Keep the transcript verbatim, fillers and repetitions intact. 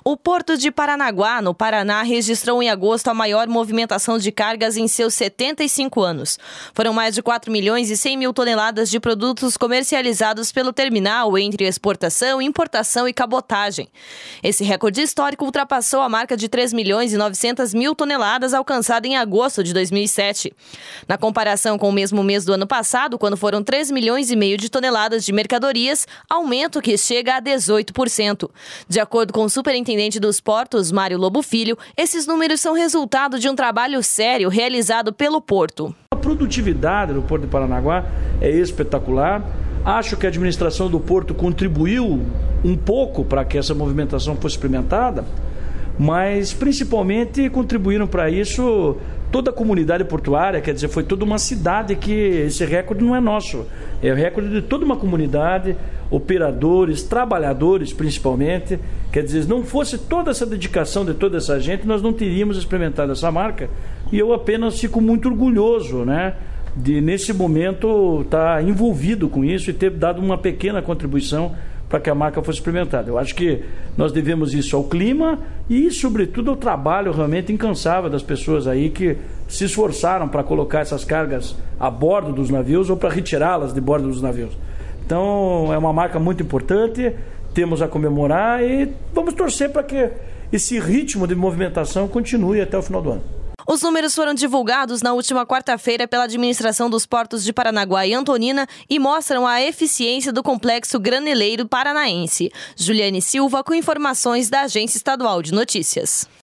O Porto de Paranaguá, no Paraná, registrou em agosto a maior movimentação de cargas em seus setenta e cinco anos. Foram mais de quatro milhões e cem mil toneladas de produtos comercializados pelo terminal entre exportação, importação e cabotagem. Esse recorde histórico ultrapassou a marca de três milhões e novecentas mil toneladas alcançada em agosto de dois mil e sete. Na comparação com o mesmo mês do ano passado, quando foram três milhões e meio de toneladas de mercadorias, aumento que chega a dezoito por cento. De acordo com o superintendente dos portos, Mário Lobo Filho, esses números são resultado de um trabalho sério realizado pelo Porto. A produtividade do Porto de Paranaguá é espetacular. Acho que a administração do Porto contribuiu um pouco para que essa movimentação fosse experimentada, mas principalmente contribuíram para isso toda a comunidade portuária, quer dizer, foi toda uma cidade que esse recorde não é nosso, é o recorde de toda uma comunidade, operadores, trabalhadores principalmente, quer dizer, se não fosse toda essa dedicação de toda essa gente, nós não teríamos experimentado essa marca, e eu apenas fico muito orgulhoso, né, de nesse momento estar envolvido com isso e ter dado uma pequena contribuição para que a marca fosse experimentada. Eu acho que nós devemos isso ao clima e, sobretudo, ao trabalho realmente incansável das pessoas aí que se esforçaram para colocar essas cargas a bordo dos navios ou para retirá-las de bordo dos navios. Então, é uma marca muito importante, temos a comemorar e vamos torcer para que esse ritmo de movimentação continue até o final do ano. Os números foram divulgados na última quarta-feira pela administração dos portos de Paranaguá e Antonina e mostram a eficiência do complexo graneleiro paranaense. Juliane Silva com informações da Agência Estadual de Notícias.